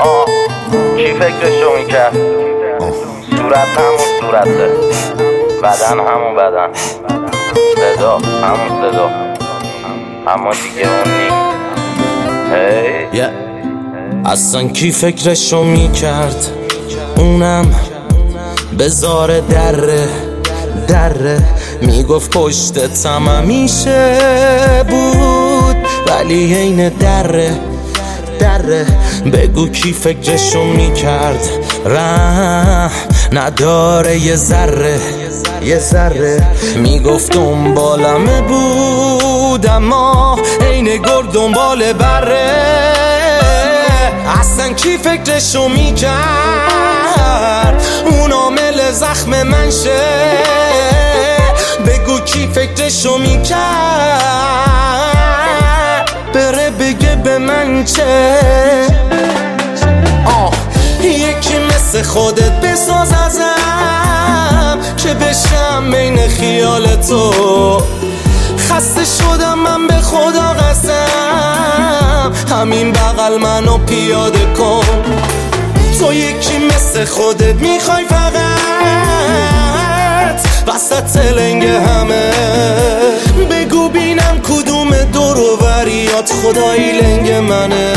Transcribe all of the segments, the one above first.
کی فکرشو میکرد؟ صورت همون صورته، بدن همون بدن، صدا همون صدا، اما دیگه اون نی. اصلا کی فکرشو میکرد اونم بذاره دره میگفت پشتتم همیشه بود ولی عین دره بگو کی فکرشو میکرد رحم نداره یه ذره میگفت دنبالمه بود اما عین گرگ دنبال بره. اصلا کی فکرشو میکرد اون عامل زخم من شه؟ بگو کی فکرشو میکرد بره بگه به من چه؟ یکی مثل خودت بساز ازم که بشم بین خیال تو. خسته شدم من به خدا قسم همین بغل منو پیاده کن. تو یکی مثل خودت میخوای فقط وسط لنگ همه. بگو بینم کدوم دور و بریات خدایی لنگ منه.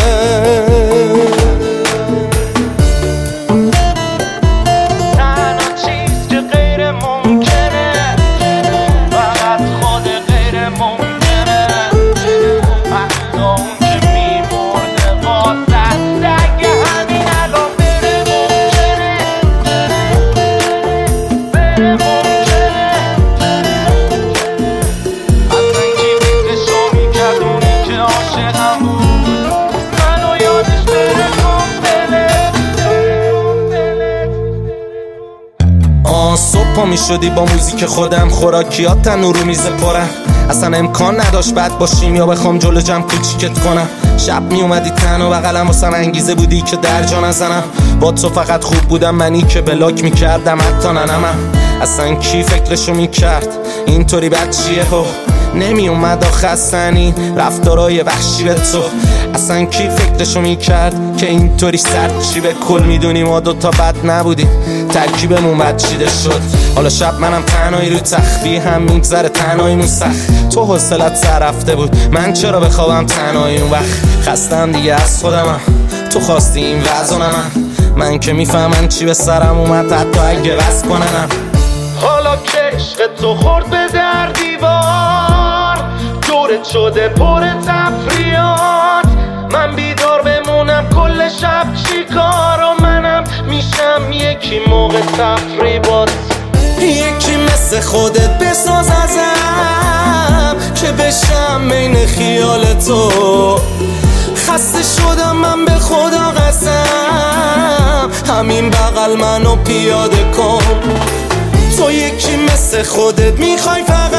صبح پا می شدی با موزیک خودم، خوراکیات تنور رو میز پرم. اصلا امکان نداشت بد باشیم یا بخوام جلو جمع کوچیکت کنم. شب می اومدی تنها بغلم واسم انگیزه بودی که درجا نزنم. با تو فقط خوب بودم منی که بلاک میکردم حتی ننمم. اصلا کی فکرشو میکرد اینطوری بد چیه هو نمی اومد خستنی رفتارای وحشی به تو. اصلا کی فکرشو میکرد که اینطوری سرد چی؟ به کل میدونی ما دوتا بد نبودیم، ترکیبمون بد چیده شد. حالا شب منم تنهایی رو تخفی هم میگذره تنهاییمون سخت. تو حوصلت سر رفته بود من چرا بخوابم تنهایی اون وقت؟ خستم دیگه از خودمم تو خواستی این وضع من که میفهمم چی به سرم اومد حتی اگه بس کننم. حالا که عشق تو خورد به در دیوار دورت شده پر تفریات. من بیدار بمونم کل شب چی کار و منم میشم یکی موقع تفریبات. یکی مثل خودت بساز ازم که بشم بین خیال تو. خسته شدم من به خدا قسم همین بغل منو پیاده کن. تو یکی مثل خودت میخوای فقط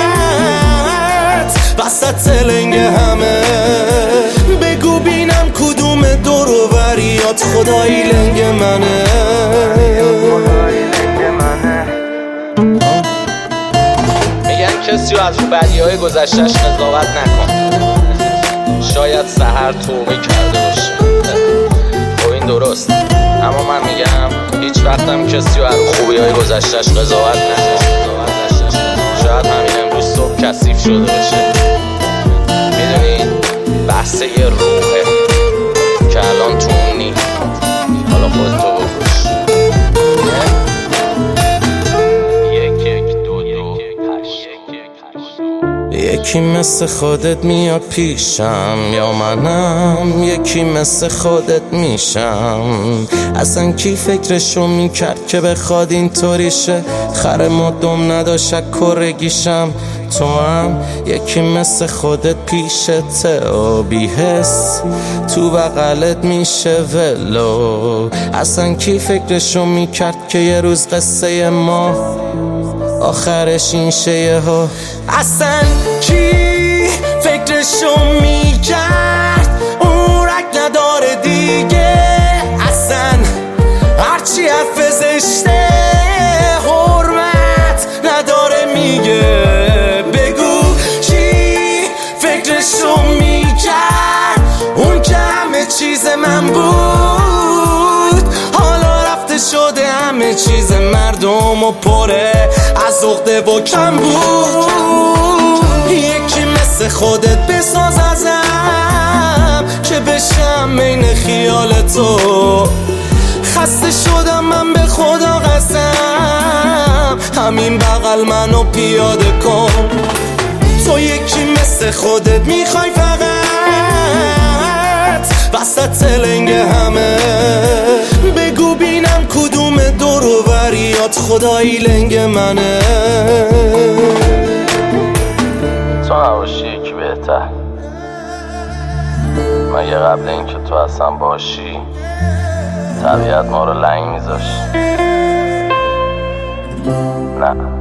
وسط لنگ همه. بگو بینم کدوم دور و بریات خدایی لنگ منه. میگن کسی رو از رو بدیهای گذشتش قضاوت نکن، شاید سحر توبه کرده باشه. خب این درست، اما من میگم هیچ وقتم کسی رو از خوبی‌های گذشتش قضاوت نکن. شاید همین امروز صبح کثیف شده باشه. میدونی بحث یه روحه که الان تو اونی. حالا خودت تو بکش. یکی مثل خودت میاد پیشم یا منم یکی مثل خودت میشم. اصلا کی فکرشو میکرد که بخواد اینطوری شه؟ خر ما دم نداشت کرگیشم. تو هم یکی مثل خودت پیشته و بی حس تو بغلت میشه ولو. اصلا کی فکرشو میکرد که یه روز قصه ما آخرش این شه ها؟ اصلا کی فکرشو میکرد اون رگ نداره دیگه؟ اصلا هرچی حرف زشته حرمت نداره میگه. بگو کی فکرشو میکرد اون که همه چیز من بود مردم و پره از عقده و کم بود. یکی مثل خودت بساز ازم که بشم بین خیال تو. خسته شدم من به خدا قسم، همین بغل منو پیاده کن. تو یکی مثل خودت میخوای فقط وسط لنگ همه. بگو بینم کدوم دور و بریات خدایی لنگ منه. تو نباشی یکی بهتر، مگه قبل اینکه تو اصلا باشی طبیعت ما رو لنگ میذاشت؟ نه